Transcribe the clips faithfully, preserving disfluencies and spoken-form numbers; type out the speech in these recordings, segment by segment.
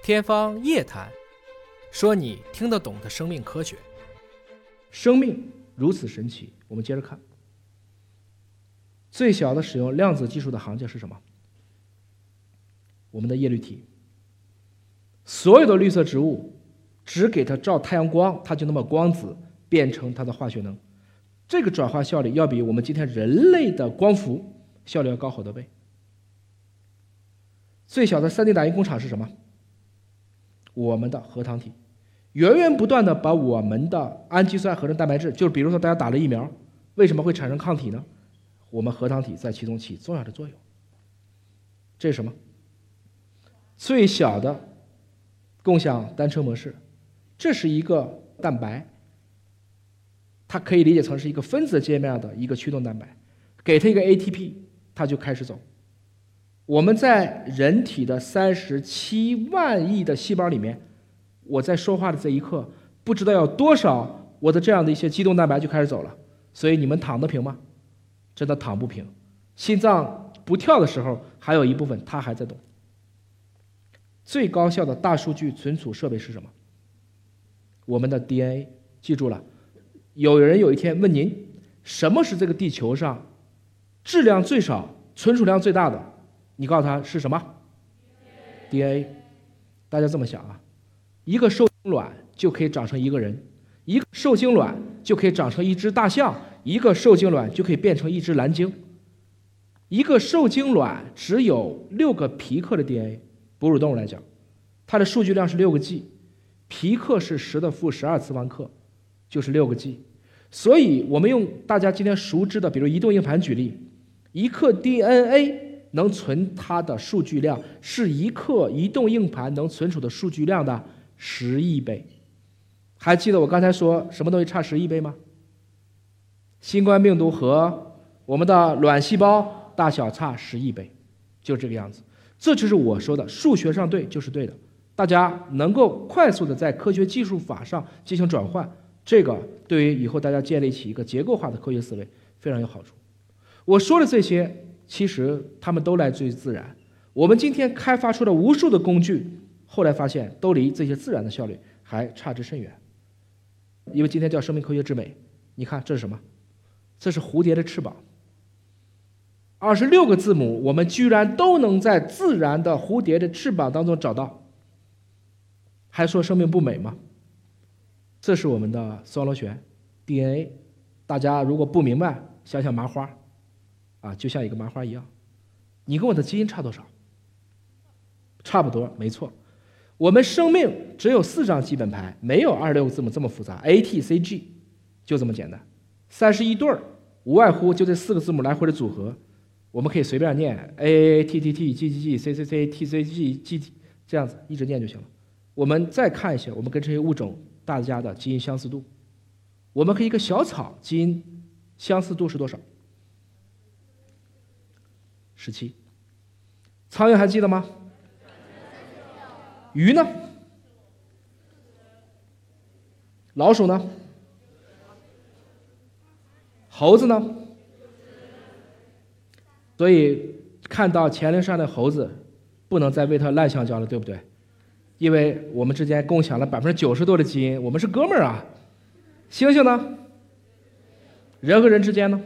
天方夜谭，说你听得懂的生命科学。 生命如此神奇，我们接着看。最小的使用量子技术的行家是什么？我们的叶绿体。所有的绿色植物只给它照太阳光，它就那么光子变成它的化学能。这个转化效率要比我们今天人类的光伏效率要高好多倍。最小的 三 D 打印工厂是什么？我们的核糖体，源源不断的把我们的氨基酸合成蛋白质，就是比如说大家打了疫苗，为什么会产生抗体呢？我们核糖体在其中起重要的作用。这是什么？最小的共享单车模式，这是一个蛋白，它可以理解成是一个分子界面的一个驱动蛋白，给它一个 A T P， 它就开始走。我们在人体的三十七万亿的细胞里面，我在说话的这一刻，不知道有多少我的这样的一些肌动蛋白就开始走了。所以你们躺得平吗？真的躺不平。心脏不跳的时候，还有一部分它还在动。最高效的大数据存储设备是什么？我们的 D N A。 记住了，有人有一天问您，什么是这个地球上质量最少、存储量最大的？你告诉他是什么 ？D N A。 大家这么想啊，一个受精卵就可以长成一个人，一个受精卵就可以长成一只大象，一个受精卵就可以变成一只蓝鲸。一个受精卵只有六个皮克的 D N A， 哺乳动物来讲，它的数据量是六个 G， 皮克是十的负十二次方克，就是六个 G。所以我们用大家今天熟知的，比如移动硬盘举例，一克 D N A。能存它的数据量是一克移动硬盘能存储的数据量的十亿倍。还记得我刚才说什么东西差十亿倍吗？新冠病毒和我们的卵细胞大小差十亿倍，就这个样子。这就是我说的，数学上对就是对的。大家能够快速的在科学技术法上进行转换，这个对于以后大家建立起一个结构化的科学思维非常有好处。我说的这些其实它们都来自于自然，我们今天开发出的无数的工具，后来发现都离这些自然的效率还差之甚远。因为今天叫生命科学之美，你看这是什么？这是蝴蝶的翅膀，二十六个字母，我们居然都能在自然的蝴蝶的翅膀当中找到，还说生命不美吗？这是我们的双螺旋 D N A， 大家如果不明白，想想麻花啊，就像一个麻花一样，你跟我的基因差多少？差不多，没错。我们生命只有四张基本盘，没有二十六个字母这么复杂 ，A T C G， 就这么简单。三十一对儿，无外乎就这四个字母来回的组合，我们可以随便念 A A T T T G G G C C C T C G G T， 这样子一直念就行了。我们再看一下，我们跟这些物种大家的基因相似度，我们和一个小草基因相似度是多少？十七。苍蝇还记得吗？鱼呢？老鼠呢？猴子呢？所以看到乾陵山的猴子，不能再喂它烂香蕉了，对不对？因为我们之间共享了百分之九十多的基因，我们是哥们儿啊。猩猩呢？人和人之间呢？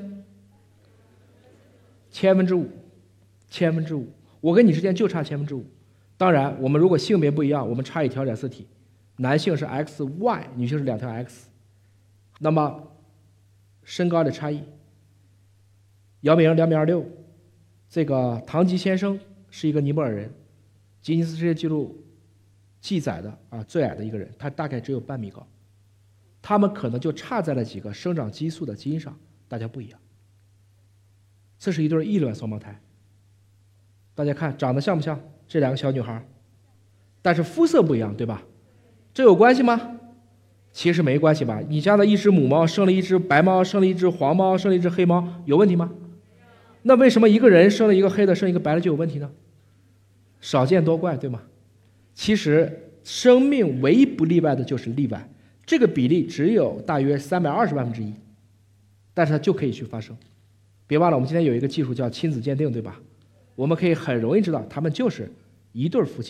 千分之五。千分之五，我跟你之间就差千分之五。当然，我们如果性别不一样，我们差一条染色体，男性是 X Y， 女性是两条 X。那么身高的差异，姚明两米二六，这个唐吉先生是一个尼泊尔人，吉尼斯世界纪录记载的啊最矮的一个人，他大概只有半米高。他们可能就差在了几个生长激素的基因上，大家不一样。这是一对异卵双胞胎。大家看长得像不像这两个小女孩？但是肤色不一样，对吧？这有关系吗？其实没关系吧。你家的一只母猫生了一只白猫，生了一只黄猫，生了一只黑猫，有问题吗？那为什么一个人生了一个黑的，生一个白的就有问题呢？少见多怪，对吗？其实生命唯一不例外的就是例外，这个比例只有大约三百二十万分之一，但是它就可以去发生。别忘了，我们今天有一个技术叫亲子鉴定，对吧？我们可以很容易知道他们就是一对夫妻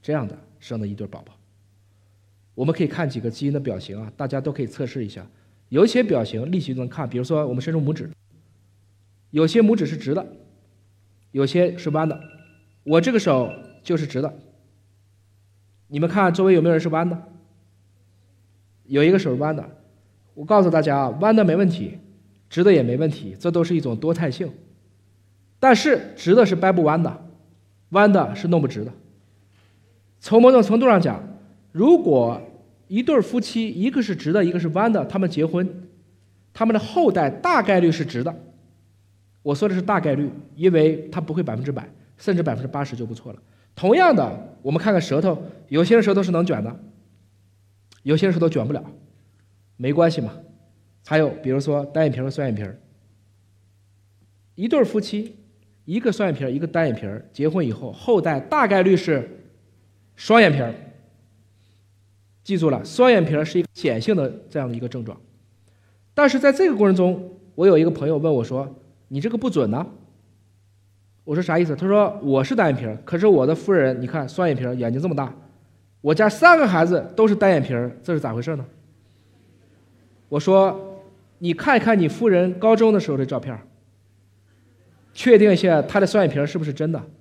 这样的生的一对宝宝。我们可以看几个基因的表型啊，大家都可以测试一下。有一些表型立即就能看，比如说我们伸出拇指，有些拇指是直的，有些是弯的。我这个手就是直的，你们看周围有没有人是弯的？有一个手是弯的。我告诉大家啊，弯的没问题，直的也没问题，这都是一种多态性。但是直的是掰不弯的，弯的是弄不直的。从某种程度上讲，如果一对夫妻一个是直的，一个是弯的，他们结婚，他们的后代大概率是直的。我说的是大概率，因为它不会百分之百，甚至百分之八十就不错了。同样的，我们看看舌头，有些人舌头是能卷的，有些人舌头卷不了，没关系嘛。还有比如说单眼皮和双眼皮，一对夫妻，一个双眼皮，一个单眼皮，结婚以后，后代大概率是双眼皮。记住了，双眼皮是一个显性的这样的一个症状。但是在这个过程中，我有一个朋友问我说：“你这个不准呢？”我说啥意思？他说我是单眼皮，可是我的夫人你看双眼皮，眼睛这么大，我家三个孩子都是单眼皮，这是咋回事呢？我说你看一看你夫人高中的时候的照片，确定一下她的双眼皮是不是真的。